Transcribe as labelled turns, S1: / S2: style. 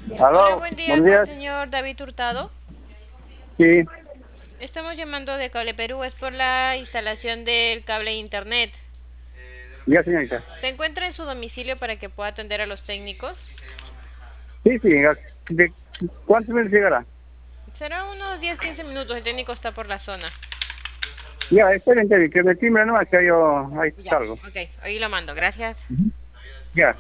S1: Hola,
S2: Aló,
S1: buen día
S2: buenos
S1: con el
S2: días.
S1: señor David Hurtado.
S2: Sí,
S1: Estamos llamando de Cable Perú, es por la instalación del cable de internet.
S2: ya señorita.
S1: ¿Se encuentra en su domicilio para que pueda atender a los técnicos?
S2: Sí, sí, ¿de cuántos minutos llegará?
S1: Será unos 10-15 minutos, el técnico está por la zona.
S2: Ya, excelente, que me timbre nomás que yo ahí
S1: Ya,
S2: salgo.
S1: ok, ahí lo mando, gracias.
S2: Ya.